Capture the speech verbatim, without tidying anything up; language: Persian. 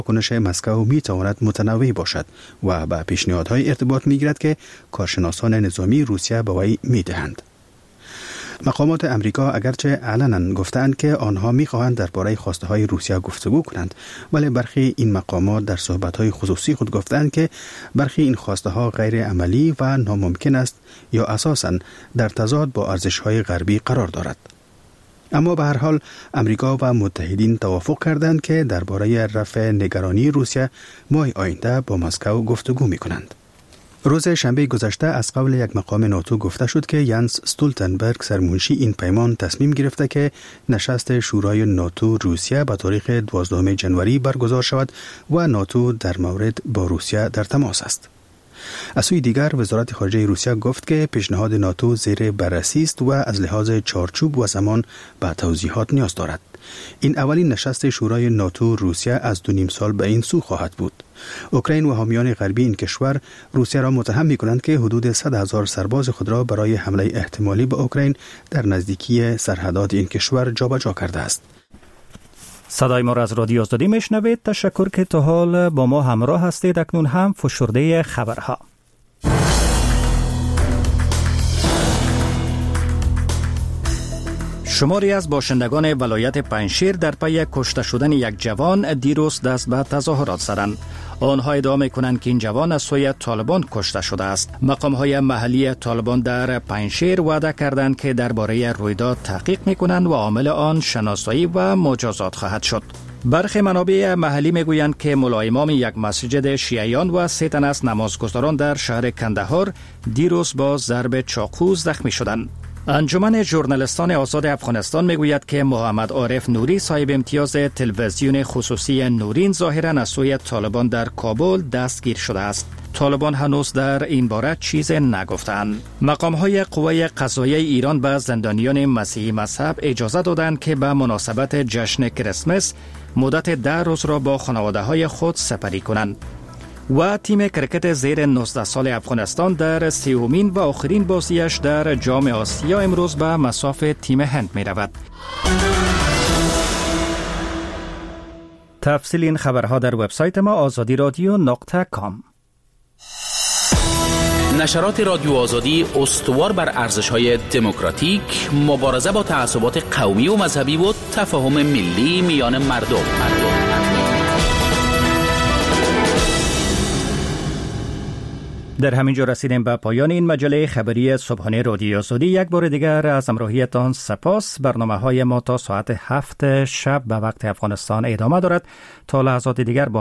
واکنش مسکو می تواند متنوع باشد و به پیشنهادهای ارتباط می گیرد که کارشناسان نظامی روسیه به وی می دهند. مقامات امریکا اگرچه علنا گفتند که آنها می‌خواهند درباره خواسته‌های روسیه گفتگو کنند، ولی برخی این مقامات در صحبت‌های خصوصی خود گفتند که برخی این خواسته‌ها غیر عملی و ناممکن است یا اساساً در تضاد با ارزش‌های غربی قرار دارد. اما به هر حال امریکا و متحدین توافق کردند که درباره رفع نگرانی روسیه ماه آینده با مسکو گفتگو می‌کنند. روز شنبه گذشته از قول یک مقام ناتو گفته شد که ینس استولتنبرگ سرمنشی این پیمان تصمیم گرفته که نشست شورای ناتو روسیه به تاریخ دوازدهم ژانویه برگزار شود و ناتو در مورد با روسیه در تماس است. از سوی دیگر وزارت خارجه روسیه گفت که پیشنهاد ناتو زیر بررسی است و از لحاظ چارچوب و زمان به توضیحات نیاز دارد. این اولین نشست شورای ناتو روسیه از دو نیم سال به این سو خواهد بود. اوکراین و حامیان غربی این کشور روسیه را متهم می‌کنند که حدود صد هزار سرباز خود را برای حمله احتمالی به اوکراین در نزدیکی سرحدات این کشور جابجا کرده است. صدای ما را از رادیو آزادی میشنوید. تشکر که تا حال با ما همراه هستید. اکنون هم فشرده خبرها. شماری از باشندگان ولایت پنجشیر در پی کشته شدن یک جوان دیروز دست به تظاهرات زدند. آنها ادعا می‌کنند که این جوان از سوی طالبان کشته شده است. مقام‌های محلی طالبان در پنجشیر وعده کردند که درباره رویداد تحقیق می‌کنند و عامل آن شناسایی و مجازات خواهد شد. برخی منابع محلی میگویند که ملا امام یک مسجد شیعیان و سه تن از نمازگزاران در شهر کندهار دیروز با ضرب چاقو زخمی شدند. انجمن ژورنالیستان آزاد افغانستان میگوید که محمد عارف نوری صاحب امتیاز تلویزیون خصوصی نورین ظاهراً از سوی طالبان در کابل دستگیر شده است. طالبان هنوز در این باره چیز نگفتند. مقام‌های قوه قضاییه ایران به زندانیان مسیحی مذهب اجازه دادند که به مناسبت جشن کریسمس مدت ده روز را با خانواده‌های خود سپری کنند. و تیم کرکت زیر نوزده سال افغانستان در سومین و آخرین بازیش در جام آسیا امروز به مصاف تیم هند می رود. تفصیل این خبرها در وبسایت ما آزادی رادیو نقطه کام. نشرات رادیو آزادی استوار بر ارزش‌های دموکراتیک، مبارزه با تعصبات قومی و مذهبی و تفاهم ملی میان مردم. مردم. در همین جا رسیدیم به پایان این مجله خبری صبحانه رادیو آزادی. یک بار دیگر از همراهیتان سپاس. برنامه‌های ما تا ساعت هفت شب به وقت افغانستان ادامه دارد. تا لحظات دیگر با